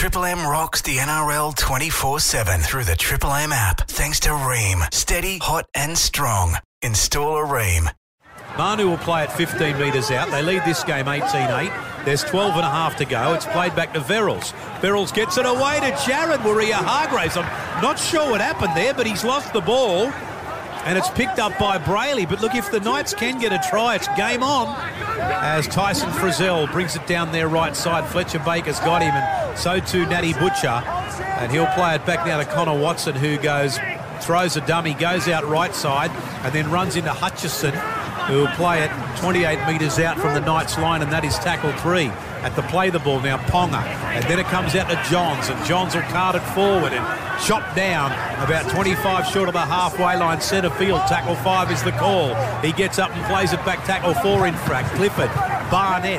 Triple M rocks the NRL 24/7 through the Triple M app. Thanks to Ream. Steady, hot and strong. Install a Ream. Manu will play at 15 metres out. They lead this game 18-8. There's 12 and a half to go. It's played back to Verrills. Verrills gets it away to Jared Waerea-Hargreaves. I'm not sure what happened there, but he's lost the ball. And it's picked up by Brayley. But look, if the Knights can get a try, it's game on. As Tyson Frizzell brings it down their right side. Fletcher Baker's got him, and so too Natty Butcher. And he'll play it back now to Connor Watson, who throws a dummy, goes out right side, and then runs into Hutchison, who will play it 28 metres out from the Knights line, and that is tackle 3. At the play the ball now, Ponga. And then it comes out to Johns, and Johns will cart it forward and chop down about 25 short of the halfway line, centre field. Tackle 5 is the call. He gets up and plays it back, tackle 4 in frack. Clifford, Barnett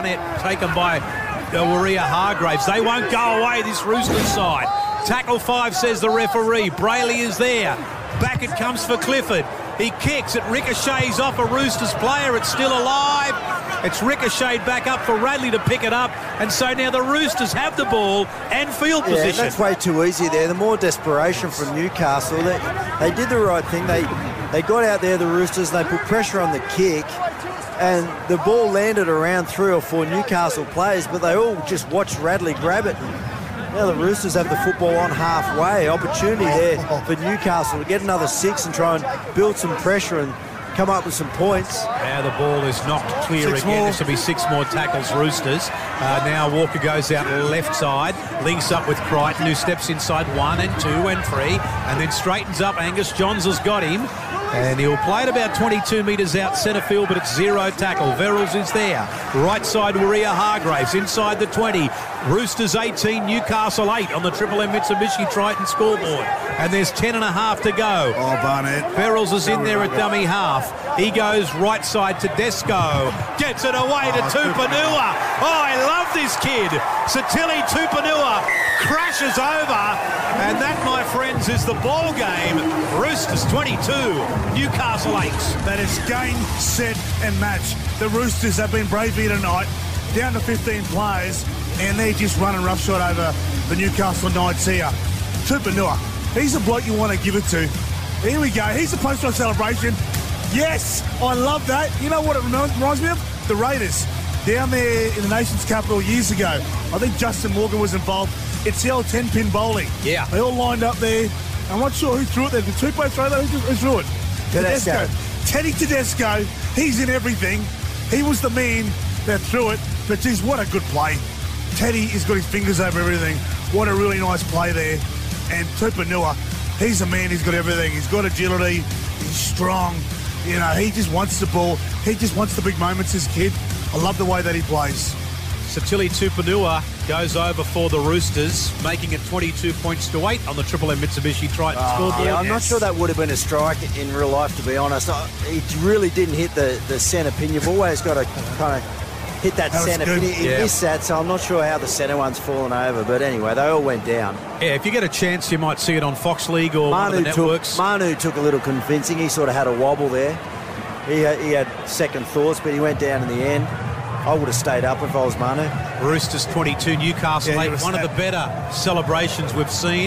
taken by Waerea-Hargreaves. They won't go away, this Roosters side. Tackle 5, says the referee. Brayley is there. Back it comes for Clifford. He kicks, it ricochets off a Roosters player. It's still alive. It's ricocheted back up for Radley to pick it up. And so now the Roosters have the ball and field position. That's way too easy there. The more desperation from Newcastle. They did the right thing. They got out there, the Roosters, and they put pressure on the kick. And the ball landed around 3 or 4 Newcastle players, but they all just watched Radley grab it. Now the Roosters have the football on halfway. Opportunity there for Newcastle to get another 6 and try and build some pressure and come up with some points. Now the ball is knocked clear again. This will be 6 more tackles, Roosters. Now Walker goes out left side, links up with Crichton, who steps inside 1 and 2 and 3, and then straightens up. Angus Johns has got him. And he'll play it about 22 metres out centre field, but it's 0 tackle. Verrills is there. Right side, Waerea-Hargreaves inside the 20. Roosters 18, Newcastle 8 on the Triple M Mitsubishi Triton scoreboard. And there's 10 and a half to go. Oh, Barnett. Verrills is in there at dummy half. He goes right side to Desco. Gets it away to Tupanua. Oh, I love this kid. Satili Tupanua crashes over. And that, my friends, is the ball game. Roosters 22, Newcastle 8. That is game, set and match. The Roosters have been brave here tonight. Down to 15 players, and they're just running roughshod over the Newcastle Knights here. Tupanua, he's the bloke you want to give it to. Here we go. He's the post-on celebration. Yes, I love that. You know what it reminds me of? The Raiders down there in the nation's capital years ago. I think Justin Morgan was involved. It's the old 10-pin bowling. Yeah. They all lined up there. I'm not sure who threw it there. Did Tupou throw that? Who threw it? Tedesco. Teddy Tedesco. He's in everything. He was the man that threw it. But geez, what a good play. Teddy has got his fingers over everything. What a really nice play there. And Tupanua, he's a man. He's got everything. He's got agility. He's strong. You know, he just wants the ball. He just wants the big moments, this kid. I love the way that he plays. Satili Tupanua goes over for the Roosters, making it 22 points to 8 on the Triple M Mitsubishi Triton scoreboard. Yeah, I'm not sure that would have been a strike in real life, to be honest. It really didn't hit the centre pin. You've always got to kind of hit that centre pin. He missed that, so I'm not sure how the centre one's fallen over. But anyway, they all went down. Yeah, if you get a chance, you might see it on Fox League or one of the networks. Manu took a little convincing. He sort of had a wobble there. He had second thoughts, but he went down in the end. I would have stayed up if I was Manu. Roosters 22, Newcastle 8. One of the better celebrations we've seen,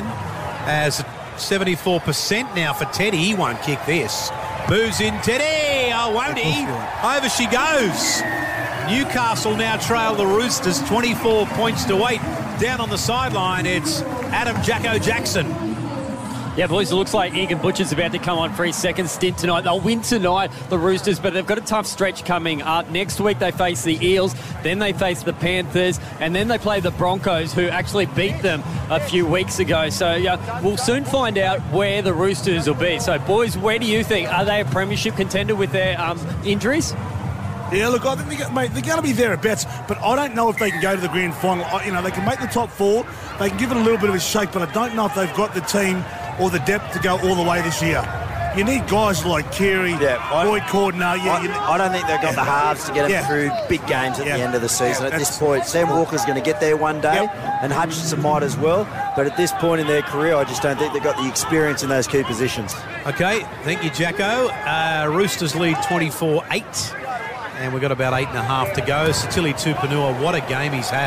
as 74% now for Teddy. He won't kick this. Moves in Teddy. Oh, won't he? Over she goes. Newcastle now trail the Roosters 24 points to 8. Down on the sideline, it's Adam Jacko Jackson. Yeah, boys, it looks like Egan Butcher's about to come on for his second stint tonight. They'll win tonight, the Roosters, but they've got a tough stretch coming up. Next week they face the Eels, then they face the Panthers, and then they play the Broncos, who actually beat them a few weeks ago. So yeah, we'll soon find out where the Roosters will be. So, boys, where do you think? Are they a premiership contender with their injuries? Yeah, look, I think they're going to be thereabouts, but I don't know if they can go to the grand final. You know, they can make the top 4. They can give it a little bit of a shake, but I don't know if they've got the team or the depth to go all the way this year. You need guys like Carey, Boyd Cordner. I don't think they've got the halves to get them through big games at the end of the season. At this point, Sam Walker's going to get there one day, and Hutchinson might as well. But at this point in their career, I just don't think they've got the experience in those key positions. Okay, thank you, Jacko. Roosters lead 24-8. And we've got about 8.5 to go. Satili Tupanua, what a game he's had.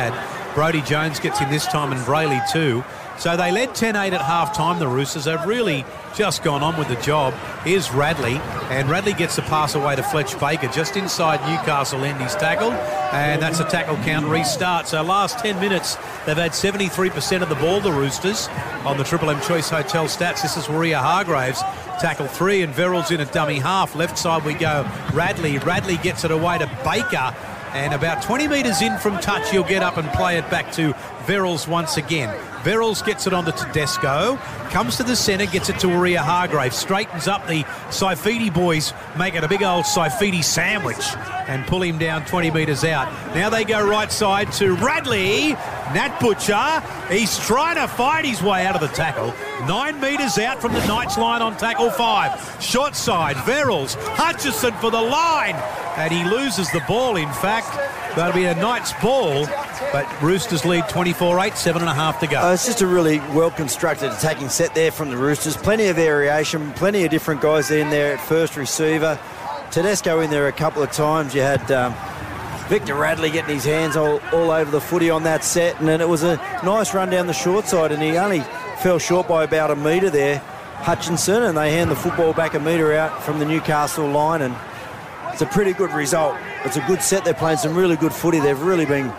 Brodie Jones gets in this time and Brayley too. So they led 10-8 at half-time, the Roosters. They've really just gone on with the job. Here's Radley, and Radley gets the pass away to Fletch Baker just inside Newcastle end. He's tackled, and that's a tackle count restart. So last 10 minutes, they've had 73% of the ball, the Roosters, on the Triple M Choice Hotel stats. This is Waria Hargraves, tackle 3, and Verrills in a dummy half. Left side we go, Radley. Radley gets it away to Baker, and about 20 metres in from touch, he'll get up and play it back to Verrills once again. Verrills gets it onto Tedesco, comes to the centre, gets it to Waria Hargraves, straightens up. The Saifidi boys make it a big old Saifidi sandwich and pull him down 20 metres out. Now they go right side to Radley. Nat Butcher, he's trying to fight his way out of the tackle. 9 metres out from the Knights line on tackle 5. Short side, Verrills, Hutchison for the line, and he loses the ball, in fact. That'll be a Knights ball, but Roosters lead 24-8, 7.5 to go. It's just a really well-constructed attacking set there from the Roosters. Plenty of variation, plenty of different guys in there at first receiver. Tedesco in there a couple of times. You had Victor Radley getting his hands all over the footy on that set, and then it was a nice run down the short side, and he only fell short by about a metre there, Hutchinson, and they hand the football back a metre out from the Newcastle line, and it's a pretty good result. It's a good set. They're playing some really good footy. They've really been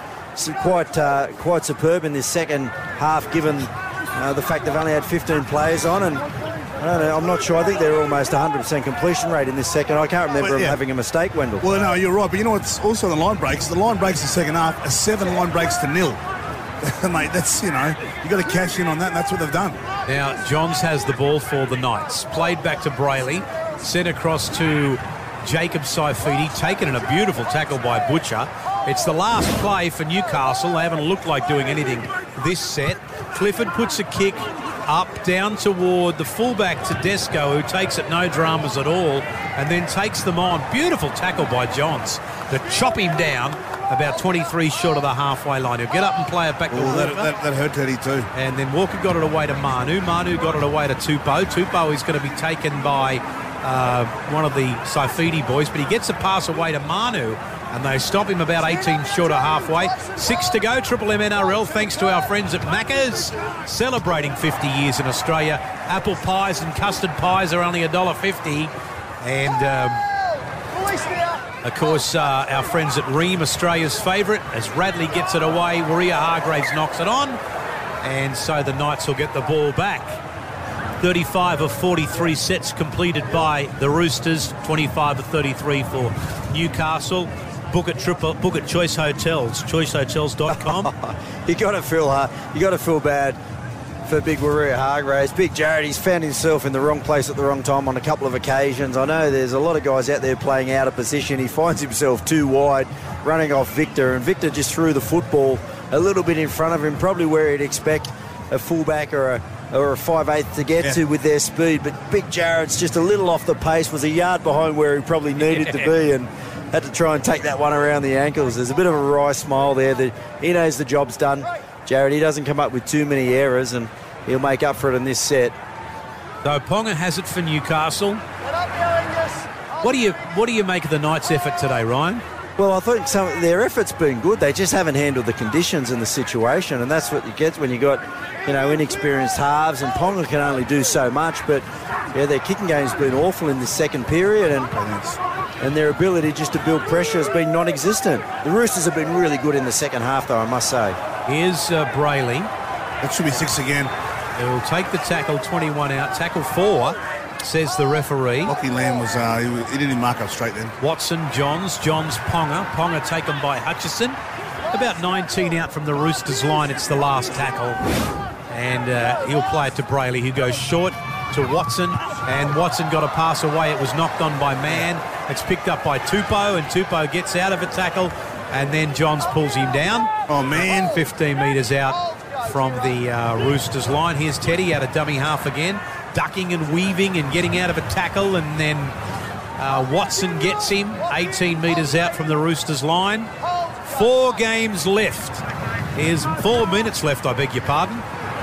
quite superb in this second half, given the fact they've only had 15 players on, and I don't know, I'm not sure. I think they're almost 100% completion rate in this second. I can't remember them having a mistake, Wendell. Well, no, you're right. But you know what's also the line breaks? The line breaks in the second half are 7 line breaks to 0. Mate, that's, you got to cash in on that, and that's what they've done. Now, Johns has the ball for the Knights. Played back to Brayley. Sent across to Jacob Saifidi, taken in a beautiful tackle by Butcher. It's the last play for Newcastle. They haven't looked like doing anything this set. Clifford puts a kick up, down toward the fullback Tedesco, who takes it no dramas at all, and then takes them on. Beautiful tackle by Johns to chop him down about 23 short of the halfway line. He'll get up and play it back to Walker. That hurt Teddy too. And then Walker got it away to Manu. Manu got it away to Tupou. Tupou is going to be taken by one of the Saifidi boys, but he gets a pass away to Manu, and they stop him about 18 short of halfway. 6 to go, Triple M NRL, thanks to our friends at Macca's, celebrating 50 years in Australia. Apple pies and custard pies are only $1.50, and of course our friends at Ream, Australia's favourite, as Radley gets it away, Waria Hargraves knocks it on, and so the Knights will get the ball back. 35 of 43 sets completed by the Roosters, 25 of 33 for Newcastle. Book at Choice Hotels, choicehotels.com. You got to feel bad for Big Waria Hargraves. Big Jared, he's found himself in the wrong place at the wrong time on a couple of occasions. I know there's a lot of guys out there playing out of position. He finds himself too wide, running off Victor, and Victor just threw the football a little bit in front of him, probably where he'd expect a fullback or a 5/8 to get to with their speed. But Big Jared's just a little off the pace, was a yard behind where he probably needed to be, and had to try and take that one around the ankles. There's a bit of a wry smile there. He knows the job's done. Jared, he doesn't come up with too many errors, and he'll make up for it in this set. So Ponga has it for Newcastle. What do you make of the Knights' effort today, Ryan? Well, I think their effort's been good. They just haven't handled the conditions and the situation, and that's what you get when you got, inexperienced halves, and Ponga can only do so much. But their kicking game's been awful in this second period, and their ability just to build pressure has been non-existent. The Roosters have been really good in the second half, though, I must say. Here's Brayley. That should be 6 again. He'll take the tackle, 21 out. Tackle 4, says the referee. Lockie Lamb was, he didn't mark up straight then. Watson, Johns, Ponga. Ponga taken by Hutchison. About 19 out from the Roosters line. It's the last tackle. And he'll play it to Brayley, who goes short to Watson. And Watson got a pass away. It was knocked on by Mann. It's picked up by Tupou, and Tupou gets out of a tackle. And then Johns pulls him down. Oh, man. 15 metres out from the Roosters line. Here's Teddy out of dummy half again, ducking and weaving and getting out of a tackle, and then Watson gets him 18 metres out from the Roosters line. 4 games left. Here's 4 minutes left, I beg your pardon.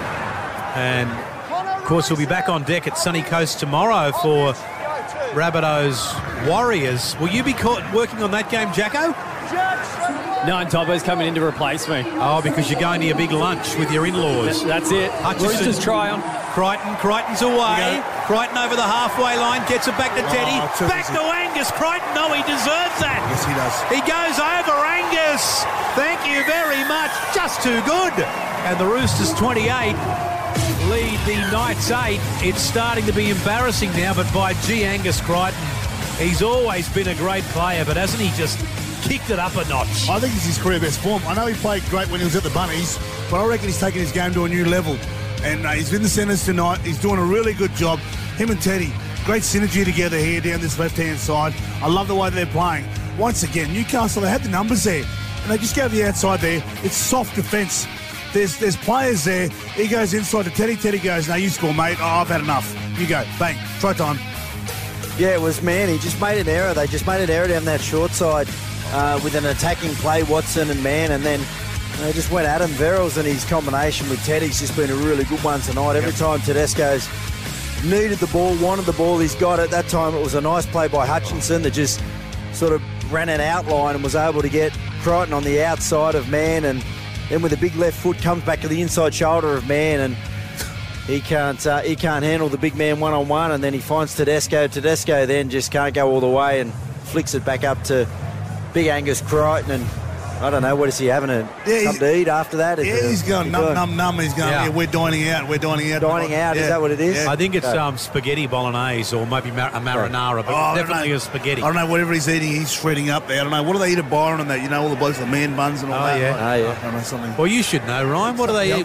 And of course we'll be back on deck at Sunny Coast tomorrow for Rabbitohs Warriors. Will you be working on that game, Jacko? No, and Tobbo's coming in to replace me. Oh, because you're going to your big lunch with your in-laws. That's it. Hutchison. Roosters try on. Crichton's away. Crichton over the halfway line, gets it back to Teddy. Back to Angus Crichton. No, he deserves that. Yes, he does. He goes over Angus. Thank you very much. Just too good. And the Roosters 28 lead the Knights 8. It's starting to be embarrassing now, but by Angus Crichton. He's always been a great player, but hasn't he just kicked it up a notch? I think it's his career best form. I know he played great when he was at the Bunnies, but I reckon he's taken his game to a new level. And he's in the centres tonight. He's doing a really good job. Him and Teddy, great synergy together here down this left-hand side. I love the way they're playing. Once again, Newcastle, they had the numbers there, and they just go to the outside there. It's soft defence. There's players there. He goes inside to Teddy. Teddy goes, no, you score, mate. Oh, I've had enough. You go. Bang. Try time. Yeah, it was Man. He just made an error. They just made an error down that short side with an attacking play, Watson and Man, and then they just went at him. Verrills and his combination with Teddy's just been a really good one tonight. Every time Tedesco's needed the ball, wanted the ball, he's got it. That time it was a nice play by Hutchinson that just sort of ran an outline and was able to get Crichton on the outside of Man, and then with a big left foot comes back to the inside shoulder of Man, and he can't handle the big man one-on-one, and then he finds Tedesco. Tedesco then just can't go all the way and flicks it back up to big Angus Crichton, and I don't know, what is he having something to eat after that? He's going numb. He's going, we're dining out. Dining out, is that what it is? Yeah. I think it's spaghetti bolognese or maybe a marinara, but definitely a spaghetti. I don't know, whatever he's eating, he's shredding up there. I don't know, what do they eat at Byron and that? You know, all the blokes, the man buns and all that. Yeah. I don't know, something. Well, you should know, Ryan. What do they eat?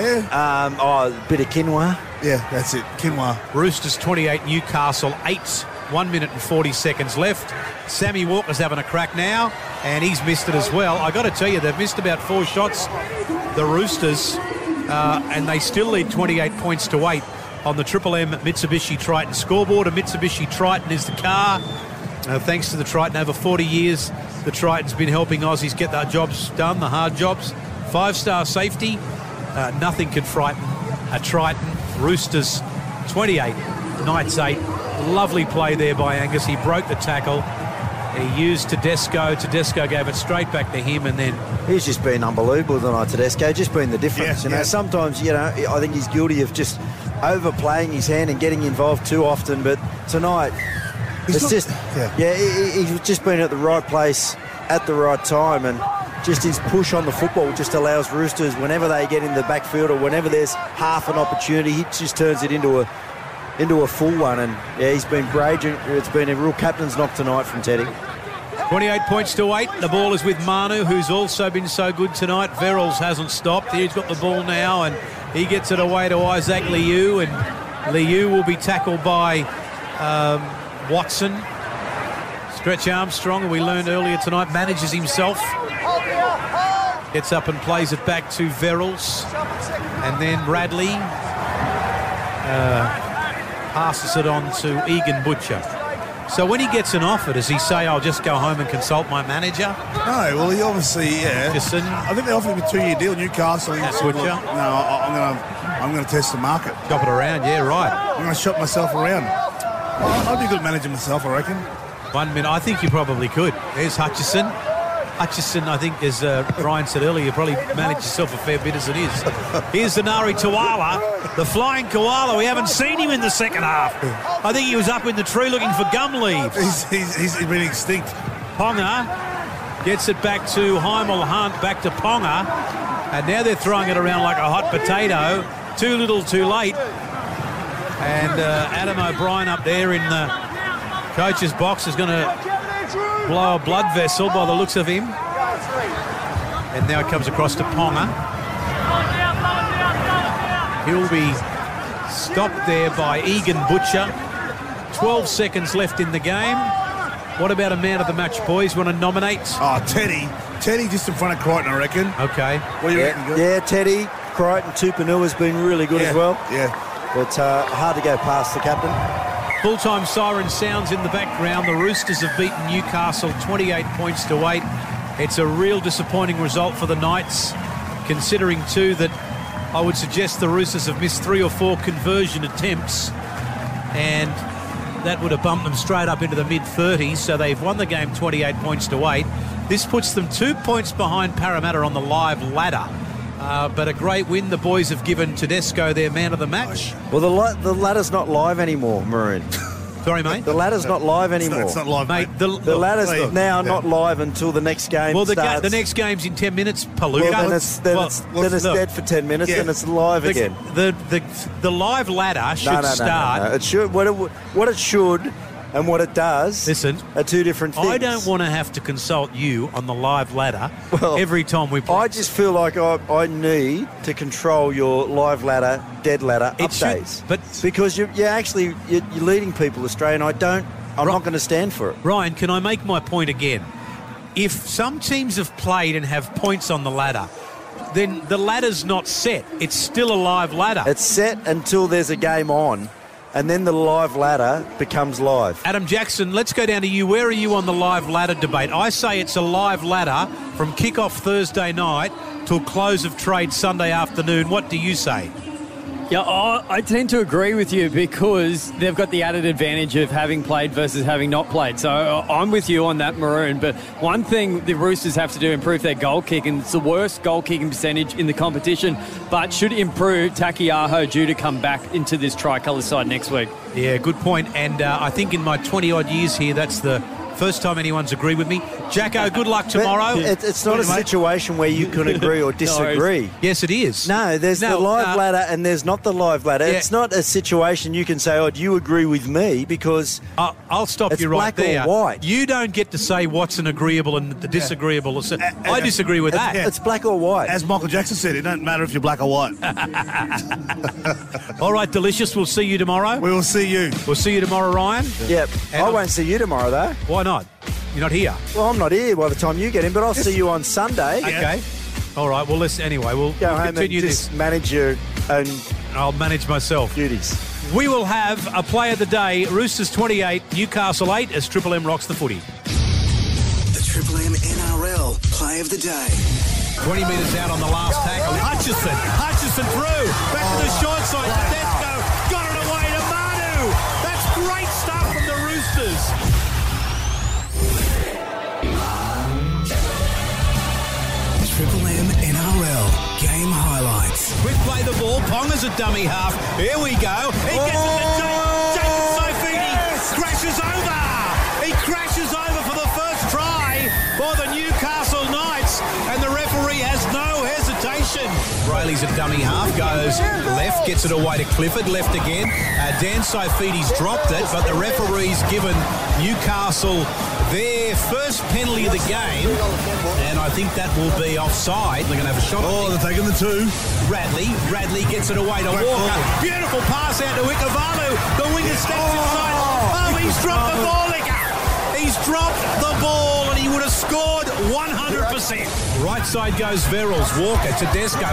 A bit of quinoa. Yeah, that's it, quinoa. Roosters 28, Newcastle 8. 1 minute and 40 seconds left. Sammy Walker's having a crack now, and he's missed it as well. I got to tell you, they've missed about 4 shots, the Roosters, and they still lead 28 points to 8 on the Triple M Mitsubishi Triton scoreboard. A Mitsubishi Triton is the car. Thanks to the Triton, over 40 years, the Triton's been helping Aussies get their jobs done, the hard jobs. 5-star safety, nothing can frighten a Triton. Roosters 28, Knights 8. Lovely play there by Angus. He broke the tackle. He used Tedesco. Tedesco gave it straight back to him, and then he's just been unbelievable tonight, Tedesco. Just been the difference. Sometimes, I think he's guilty of just overplaying his hand and getting involved too often. But tonight, he's just been at the right place at the right time, and just his push on the football just allows Roosters, whenever they get in the backfield or whenever there's half an opportunity, he just turns it into a full one. And he's been great. It's been a real captain's knock tonight from Teddy. 28 points to 8. The ball is with Manu, who's also been so good tonight. Verrills hasn't stopped. He's got the ball now, and he gets it away to Isaac Liu, and Liu will be tackled by Watson. Stretch Armstrong, who we learned earlier tonight, manages himself. Gets up and plays it back to Verrills, and then Bradley passes it on to Egan Butcher. So when he gets an offer, does he say, I'll just go home and consult my manager? No, well, he obviously, I think they offered him a 2-year deal, Newcastle. Butcher? I'm going to test the market. Shop it around, yeah, right. I'm going to shop myself around. I'd be a good manager myself, I reckon. 1 minute, I think you probably could. There's Hutchison. I think, as Ryan said earlier, you probably manage yourself a fair bit as it is. Here's the Nari Tuala, the flying koala. We haven't seen him in the second half. I think he was up in the tree looking for gum leaves. He's been extinct. Ponga gets it back to Heimel Hunt, back to Ponga, and now they're throwing it around like a hot potato. Too little, too late. And Adam O'Brien up there in the coach's box is going to blow a blood vessel by the looks of him. And now it comes across to Ponga. He'll be stopped there by Egan Butcher. 12 seconds left in the game. What about a man of the match, boys? Want to nominate? Oh, Teddy. Teddy just in front of Crichton, I reckon. Okay. What do you reckon? Yeah, Teddy, Crichton, Tupanua's been really good as well. Yeah. But hard to go past the captain. Full-time siren sounds in the background. The Roosters have beaten Newcastle 28 points to 8. It's a real disappointing result for the Knights, considering too that I would suggest the Roosters have missed 3 or 4 conversion attempts, and that would have bumped them straight up into the mid-30s. So they've won the game 28 points to 8. This puts them 2 points behind Parramatta on the live ladder. But a great win. The boys have given Tedesco their man of the match. Well, the ladder's not live anymore, Maroon. Sorry, mate? The ladder's not live anymore. It's not live, Mate, mate. The ladder's not live until the next game starts. The next game's in 10 minutes, Palooka. Well, then it's dead for 10 minutes, and it's live again. The live ladder should start. No. It should. What it should and what it does are two different things. I don't want to have to consult you on the live ladder every time we play. I just feel like I need to control your live ladder, dead ladder updates. Because you're leading people astray, and I'm not going to stand for it. Ryan, can I make my point again? If some teams have played and have points on the ladder, then the ladder's not set. It's still a live ladder. It's set until there's a game on, and then the live ladder becomes live. Adam Jackson, let's go down to you. Where are you on the live ladder debate? I say it's a live ladder from kick-off Thursday night till close of trade Sunday afternoon. What do you say? Yeah, I tend to agree with you because they've got the added advantage of having played versus having not played. So I'm with you on that, Maroon. But one thing the Roosters have to do, improve their goal kick, and it's the worst goal kicking percentage in the competition, but should improve. Takiaho due to come back into this tricolour side next week. Yeah, good point. And I think in my 20-odd years here, that's the first time anyone's agreed with me. Jacko, good luck tomorrow. It's not a situation where you can agree or disagree. Yes, it is. No, there's the live ladder and there's not the live ladder. Yeah. It's not a situation you can say, do you agree with me? Because I'll stop you right there. It's black or white. You don't get to say what's an agreeable and the disagreeable. I disagree with that. It's black or white. As Michael Jackson said, it don't matter if you're black or white. All right, Delicious, we'll see you tomorrow. We will see you. We'll see you tomorrow, Ryan. Yep. I won't see you tomorrow, though. Why not? You're not here. Well, I'm not here by the time you get in, but I'll see you on Sunday. Okay. All right. Well, we'll go home continue and this. Manage your own. I'll manage myself. Duties. We will have a play of the day. Roosters 28, Newcastle 8 as Triple M rocks the footy. The Triple M NRL play of the day. 20 metres out on the last tackle. Hutchison through. Back to the short side. Tedesco got it away to Manu. That's great stuff from the Roosters. Triple M NRL game highlights. Quick play the ball. Ponga's a dummy half. Here we go. He gets it to Jacob Saifiti. Crashes over. He crashes over for the first try for the Newcastle Knights, and the referee has no hesitation. Brayley's a dummy half. Goes left. Gets it away to Clifford. Left again. Dan Saifiti's dropped it, but the referee's given Newcastle their first penalty of the game, and I think that will be offside. They're going to have a shot. They're taking the two. Radley gets it away to Walker. Beautiful pass out to Ikavalu. The winger steps inside. Oh, he's dropped the ball. He's dropped the ball, and he would have scored 100%. Right side goes Verrills. Walker, Tedesco,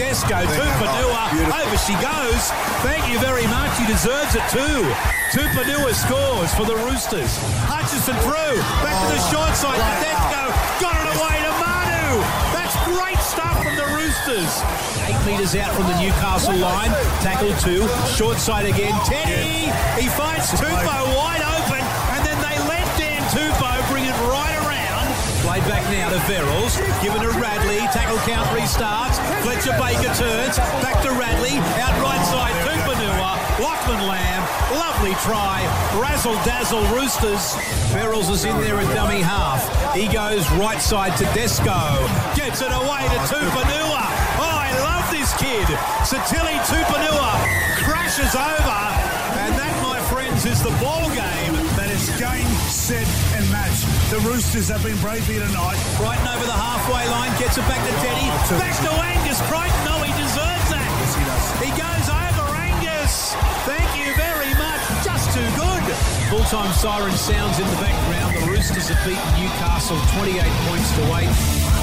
Tupanua. Over she goes. Thank you very much. He deserves it too. Tupanua scores for the Roosters. Hutchison through. Back to the short side. Tedesco got it away to Manu. That's great stuff from the Roosters. 8 metres out from the Newcastle line. Tackle 2. Short side again. Teddy. He finds Tupou wide open, and then they let Dan Tupou bring it right around. Played back now to Verrills. Given to Radley. Tackle count restarts. Fletcher Baker turns. Back to Radley. Out right side. Tupanua. Lachlan Lamb. Lovely try. Razzle dazzle Roosters. Verrills is in there at dummy half. He goes right side to Tedesco. Gets it away to Tupanua. Oh, I love this kid. Satili Tupanua crashes over. And that, my friends, is the ball game. That is game, set and match. The Roosters have been brave here tonight. Crichton over the halfway line. Gets it back to Teddy. Back to Angus Crichton. No, he deserves that. Yes, he does. He goes over Angus. Thank you very much. Just too good. Full-time siren sounds in the background. The Roosters have beaten Newcastle 28 points to 8.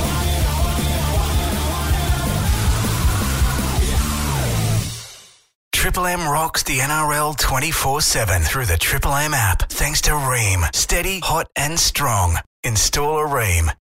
Triple M rocks the NRL 24/7 through the Triple M app. Thanks to Ream. Steady, hot and strong. Install a Ream.